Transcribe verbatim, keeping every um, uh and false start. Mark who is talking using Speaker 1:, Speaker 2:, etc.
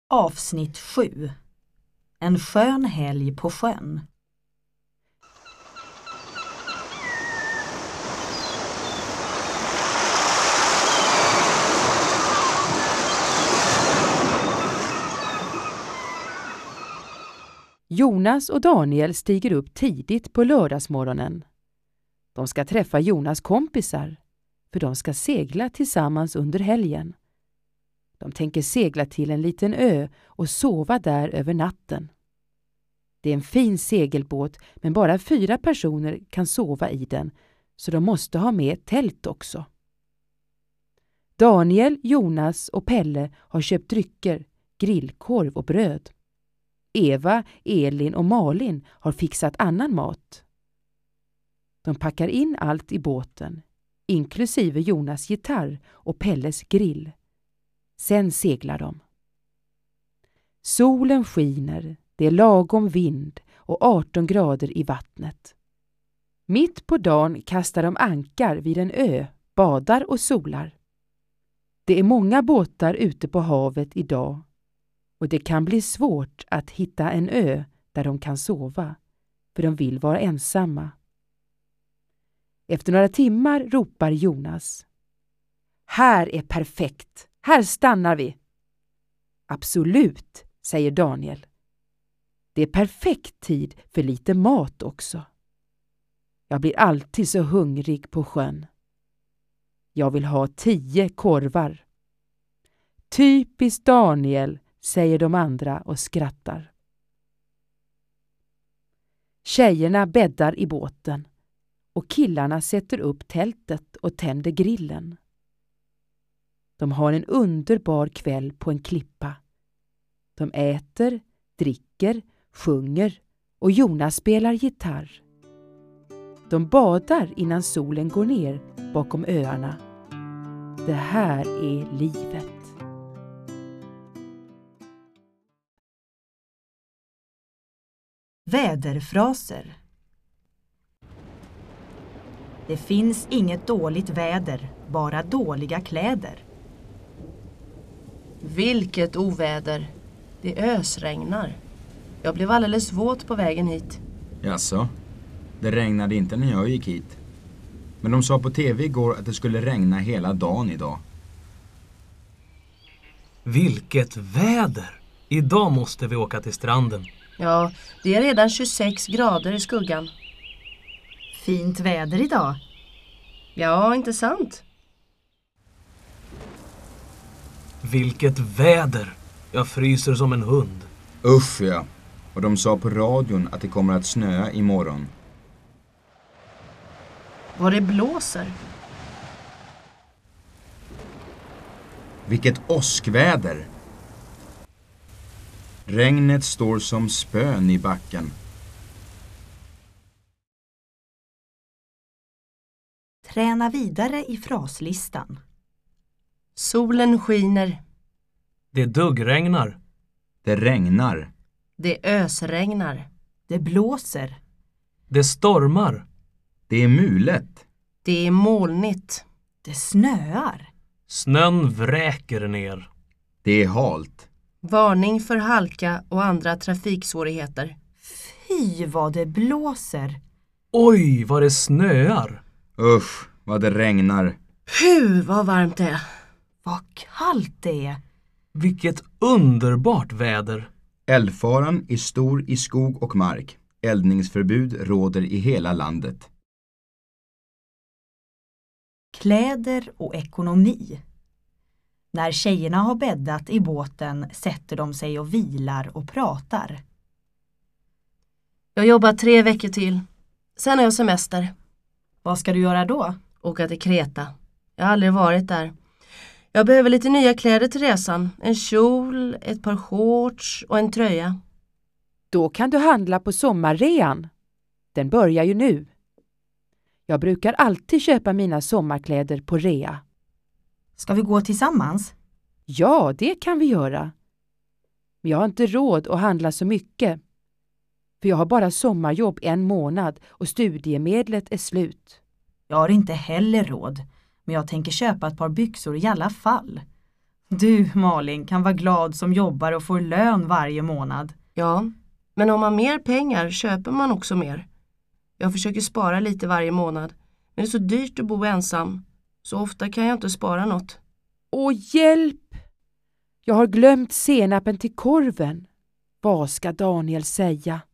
Speaker 1: Avsnitt sju. En skön helg på sjön.
Speaker 2: Jonas och Daniel stiger upp tidigt på lördagsmorgonen. De ska träffa Jonas kompisar, för de ska segla tillsammans under helgen. De tänker segla till en liten ö och sova där över natten. Det är en fin segelbåt, men bara fyra personer kan sova i den, så de måste ha med tält också. Daniel, Jonas och Pelle har köpt drycker, grillkorv och bröd. Eva, Elin och Malin har fixat annan mat. De packar in allt i båten, inklusive Jonas gitarr och Pelles grill. Sen seglar de. Solen skiner, det är lagom vind och arton grader i vattnet. Mitt på dagen kastar de ankar vid en ö, badar och solar. Det är många båtar ute på havet idag och det kan bli svårt att hitta en ö där de kan sova, för de vill vara ensamma. Efter några timmar ropar Jonas: "Här är perfekt! Här stannar vi!" "Absolut", säger Daniel. "Det är perfekt tid för lite mat också. Jag blir alltid så hungrig på sjön. Jag vill ha tio korvar." "Typiskt Daniel", säger de andra och skrattar. Tjejerna bäddar i båten och killarna sätter upp tältet och tänder grillen. De har en underbar kväll på en klippa. De äter, dricker, sjunger och Jonas spelar gitarr. De badar innan solen går ner bakom öarna. Det här är livet.
Speaker 1: Väderfraser. Det finns inget dåligt väder, bara dåliga kläder.
Speaker 3: Vilket oväder. Det ösregnar. Jag blev alldeles våt på vägen hit.
Speaker 4: Jaså? Det regnade inte när jag gick hit. Men de sa på tv igår att det skulle regna hela dagen idag.
Speaker 5: Vilket väder! Idag måste vi åka till stranden.
Speaker 3: Ja, det är redan tjugosex grader i skuggan.
Speaker 1: Fint väder idag.
Speaker 3: Ja, inte sant?
Speaker 5: Vilket väder! Jag fryser som en hund.
Speaker 4: Usch ja. Och de sa på radion att det kommer att snöa imorgon.
Speaker 3: Vad det blåser.
Speaker 4: Vilket åskväder! Regnet står som spön i backen.
Speaker 1: Träna vidare i fraslistan.
Speaker 3: Solen skiner.
Speaker 5: Det duggregnar.
Speaker 4: Det regnar.
Speaker 3: Det ösregnar.
Speaker 1: Det blåser.
Speaker 5: Det stormar.
Speaker 4: Det är mulet.
Speaker 3: Det är molnigt.
Speaker 1: Det snöar.
Speaker 5: Snön vräker ner.
Speaker 4: Det är halt.
Speaker 3: Varning för halka och andra trafiksvårigheter.
Speaker 1: Fy vad det blåser.
Speaker 5: Oj, vad det snöar.
Speaker 4: Usch, vad det regnar.
Speaker 3: Puh, vad varmt det är.
Speaker 1: Vad kallt det är.
Speaker 5: Vilket underbart väder.
Speaker 4: Eldfaran är stor i skog och mark. Eldningsförbud råder i hela landet.
Speaker 1: Kläder och ekonomi. När tjejerna har bäddat i båten sätter de sig och vilar och pratar.
Speaker 3: Jag jobbar tre veckor till. Sen har jag semester.
Speaker 1: Vad ska du göra då?
Speaker 3: Åka till Kreta. Jag har aldrig varit där. Jag behöver lite nya kläder till resan. En kjol, ett par shorts och en tröja.
Speaker 2: Då kan du handla på sommarrean. Den börjar ju nu. Jag brukar alltid köpa mina sommarkläder på rea.
Speaker 1: Ska vi gå tillsammans?
Speaker 2: Ja, det kan vi göra. Men jag har inte råd att handla så mycket. För jag har bara sommarjobb en månad och studiemedlet är slut.
Speaker 1: Jag har inte heller råd, men jag tänker köpa ett par byxor i alla fall. Du, Malin, kan vara glad som jobbar och får lön varje månad.
Speaker 3: Ja, men om man har mer pengar köper man också mer. Jag försöker spara lite varje månad, men det är så dyrt att bo ensam. Så ofta kan jag inte spara något.
Speaker 2: Åh, hjälp! Jag har glömt senapen till korven. Vad ska Daniel säga?